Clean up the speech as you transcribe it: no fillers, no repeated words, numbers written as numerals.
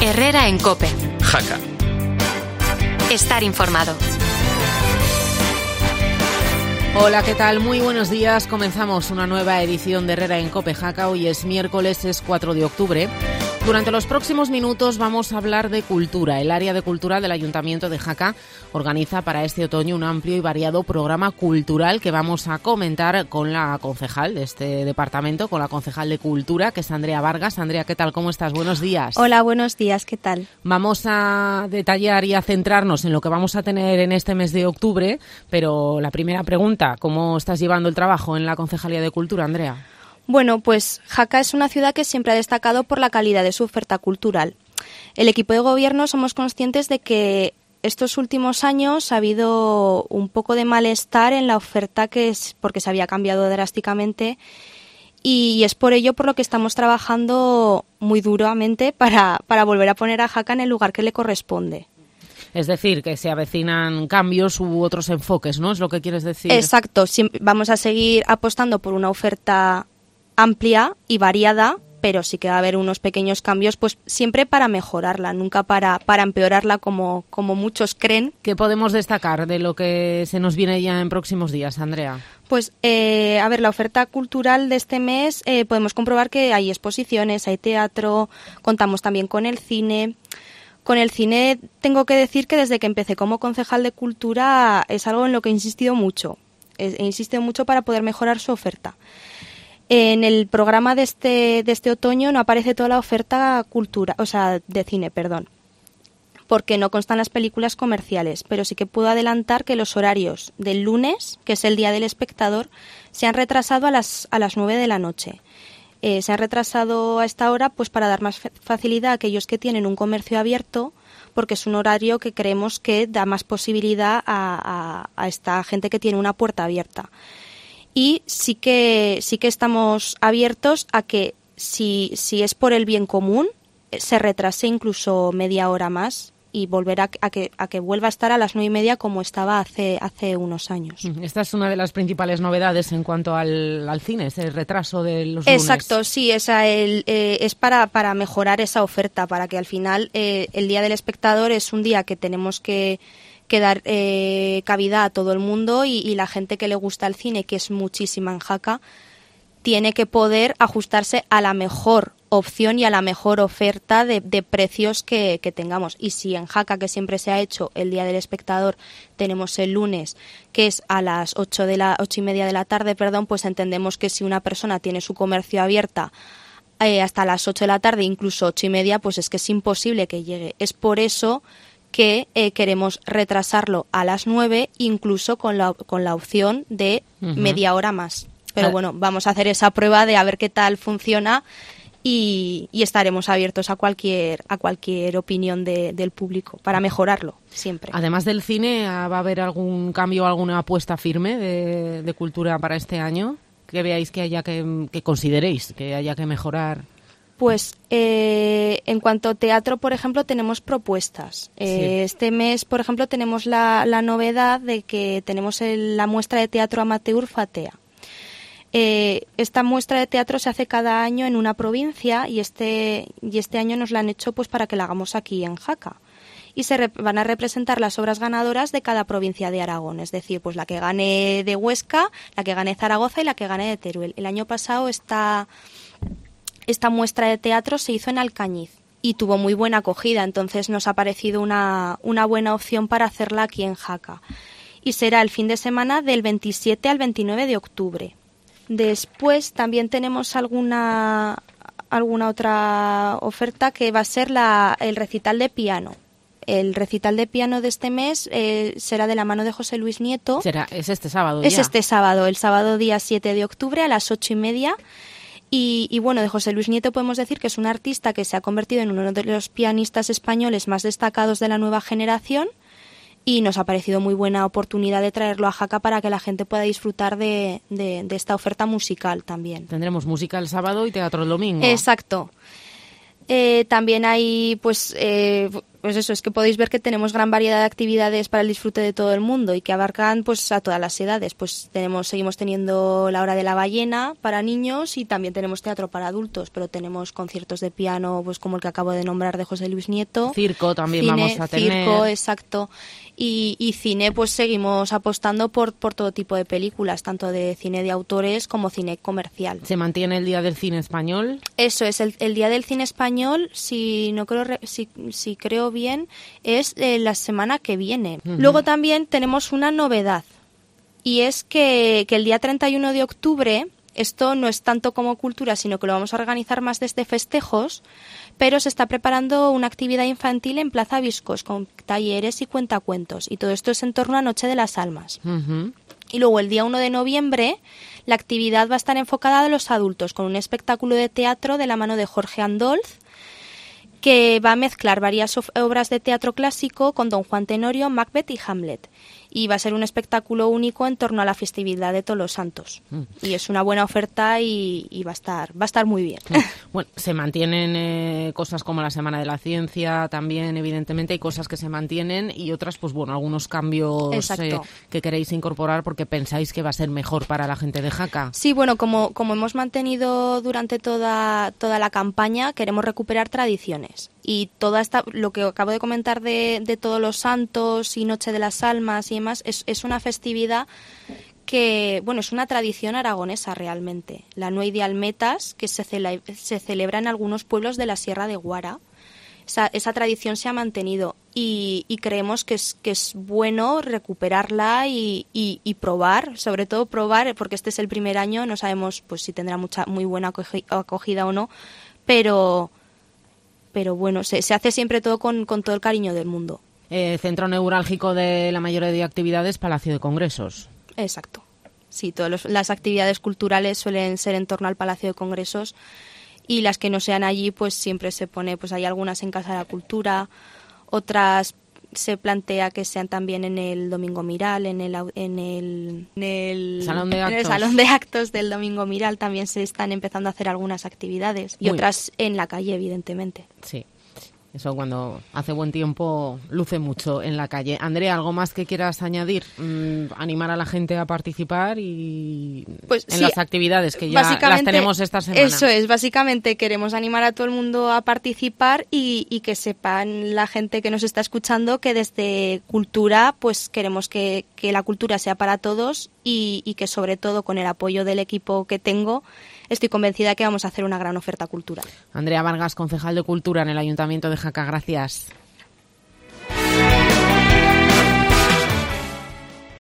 Herrera en COPE. Jaca. Estar informado. Hola, ¿qué tal? Muy buenos días. Comenzamos una nueva edición de Herrera en COPE Jaca. Hoy es miércoles, es 4 de octubre. Durante los próximos minutos vamos a hablar de cultura. El área de cultura del Ayuntamiento de Jaca organiza para este otoño un amplio y variado programa cultural que vamos a comentar con la concejal de este departamento, con la concejal de Cultura, que es Andrea Vargas. Andrea, ¿qué tal? ¿Cómo estás? Buenos días. Hola, buenos días. ¿Qué tal? Vamos a detallar y a centrarnos en lo que vamos a tener en este mes de octubre, pero la primera pregunta, ¿cómo estás llevando el trabajo en la Concejalía de Cultura, Andrea? Bueno, pues Jaca es una ciudad que siempre ha destacado por la calidad de su oferta cultural. El equipo de gobierno somos conscientes de que estos últimos años ha habido un poco de malestar en la oferta porque se había cambiado drásticamente y es por ello por lo que estamos trabajando muy duramente para volver a poner a Jaca en el lugar que le corresponde. Es decir, que se avecinan cambios u otros enfoques, ¿no? ¿Es lo que quieres decir? Exacto. Vamos a seguir apostando por una oferta amplia y variada, pero sí que va a haber unos pequeños cambios, pues siempre para mejorarla, nunca para empeorarla como muchos creen. ¿Qué podemos destacar de lo que se nos viene ya en próximos días, Andrea? Pues, a ver, la oferta cultural de este mes podemos comprobar que hay exposiciones, hay teatro, contamos también con el cine. Con el cine tengo que decir que desde que empecé como concejal de cultura es algo en lo que he insistido mucho. He insistido mucho para poder mejorar su oferta. En el programa de este otoño no aparece toda la oferta de cine, porque no constan las películas comerciales, pero sí que puedo adelantar que los horarios del lunes, que es el Día del Espectador, se han retrasado a las 9 de la noche. Se han retrasado a esta hora pues para dar más facilidad a aquellos que tienen un comercio abierto, porque es un horario que creemos que da más posibilidad a esta gente que tiene una puerta abierta. Y sí que estamos abiertos a que si es por el bien común se retrase incluso media hora más y volver a que vuelva a estar a las 9:30 como estaba hace unos años. Esta es una de las principales novedades en cuanto al cine, ese retraso de los lunes. Exacto, sí, es para mejorar esa oferta, para que al final el Día del Espectador es un día que tenemos que dar cabida a todo el mundo y la gente que le gusta el cine, que es muchísima en Jaca, tiene que poder ajustarse a la mejor opción y a la mejor oferta de precios que tengamos. Y si en Jaca, que siempre se ha hecho el Día del Espectador, tenemos el lunes, que es a las 8:30 de la tarde, pues entendemos que si una persona tiene su comercio abierta hasta las 8 de la tarde, incluso 8:30, pues es que es imposible que llegue. Es por eso que queremos retrasarlo a las 9, incluso con la opción de media hora más. Pero bueno, vamos a hacer esa prueba de a ver qué tal funciona y estaremos abiertos a cualquier opinión del público para mejorarlo siempre. Además del cine, ¿va a haber algún cambio, alguna apuesta firme de cultura para este año? Que veáis que haya que consideréis que haya que mejorar. Pues en cuanto a teatro, por ejemplo, tenemos propuestas. Sí. Este mes, por ejemplo, tenemos la novedad de que tenemos la muestra de teatro amateur Fatea. Esta muestra de teatro se hace cada año en una provincia y este año nos la han hecho pues para que la hagamos aquí en Jaca. Y van a representar las obras ganadoras de cada provincia de Aragón, es decir, pues la que gane de Huesca, la que gane de Zaragoza y la que gane de Teruel. El año pasado esta muestra de teatro se hizo en Alcañiz y tuvo muy buena acogida, entonces nos ha parecido una buena opción para hacerla aquí en Jaca. Y será el fin de semana del 27 al 29 de octubre. Después también tenemos alguna otra oferta que va a ser el recital de piano. El recital de piano de este mes será de la mano de José Luis Nieto. Es este sábado Es ya. este sábado, el sábado día 7 de octubre a las 8:30. Y bueno, de José Luis Nieto podemos decir que es un artista que se ha convertido en uno de los pianistas españoles más destacados de la nueva generación y nos ha parecido muy buena oportunidad de traerlo a Jaca para que la gente pueda disfrutar de esta oferta musical también. Tendremos música el sábado y teatro el domingo. Exacto. También hay, pues, pues eso, es que podéis ver que tenemos gran variedad de actividades para el disfrute de todo el mundo y que abarcan pues a todas las edades. Pues seguimos teniendo la hora de la ballena para niños y también tenemos teatro para adultos, pero tenemos conciertos de piano, pues como el que acabo de nombrar de José Luis Nieto. Circo también vamos a tener. Circo, exacto. Y cine, pues seguimos apostando por todo tipo de películas, tanto de cine de autores como cine comercial. ¿Se mantiene el Día del Cine Español? Eso es, el Día del Cine Español, si creo bien, es la semana que viene. Uh-huh. Luego también tenemos una novedad, y es que el día 31 de octubre, esto no es tanto como cultura, sino que lo vamos a organizar más desde festejos, pero se está preparando una actividad infantil en Plaza Viscos con talleres y cuentacuentos, y todo esto es en torno a Noche de las Almas. Uh-huh. Y luego el día 1 de noviembre la actividad va a estar enfocada a los adultos con un espectáculo de teatro de la mano de Jorge Andolz, que va a mezclar varias obras de teatro clásico con Don Juan Tenorio, Macbeth y Hamlet. Y va a ser un espectáculo único en torno a la festividad de Todos los Santos. Y es una buena oferta y va a estar muy bien. Bueno, se mantienen cosas como la Semana de la Ciencia también, evidentemente, hay cosas que se mantienen y otras, pues bueno, algunos cambios que queréis incorporar porque pensáis que va a ser mejor para la gente de Jaca. Sí, bueno, como hemos mantenido durante toda la campaña, queremos recuperar tradiciones. Y lo que acabo de comentar de Todos los Santos y Noche de las Almas y demás, es una festividad que, bueno, es una tradición aragonesa realmente. La Nuey de Almetas, que se celebra en algunos pueblos de la Sierra de Guara. Esa tradición se ha mantenido y creemos que es bueno recuperarla y probar, sobre todo probar, porque este es el primer año, no sabemos pues si tendrá muy buena acogida o no, pero bueno, se hace siempre todo con todo el cariño del mundo. Centro neurálgico de la mayoría de actividades, Palacio de Congresos. Exacto. Sí, todas las actividades culturales suelen ser en torno al Palacio de Congresos y las que no sean allí, pues siempre se pone, pues hay algunas en Casa de la Cultura, otras se plantea que sean también en el Domingo Miral, en el Salón de Actos. En el Salón de Actos del Domingo Miral también se están empezando a hacer algunas actividades y otras en la calle, evidentemente. Sí. Eso cuando hace buen tiempo luce mucho en la calle. Andrea, ¿algo más que quieras añadir? Animar a la gente a participar y pues en las actividades que ya las tenemos esta semana. Eso es, básicamente queremos animar a todo el mundo a participar y que sepan la gente que nos está escuchando que desde Cultura pues queremos que la cultura sea para todos y que sobre todo con el apoyo del equipo que tengo estoy convencida que vamos a hacer una gran oferta cultural. Andrea Vargas, concejal de Cultura en el Ayuntamiento de Jaca, gracias.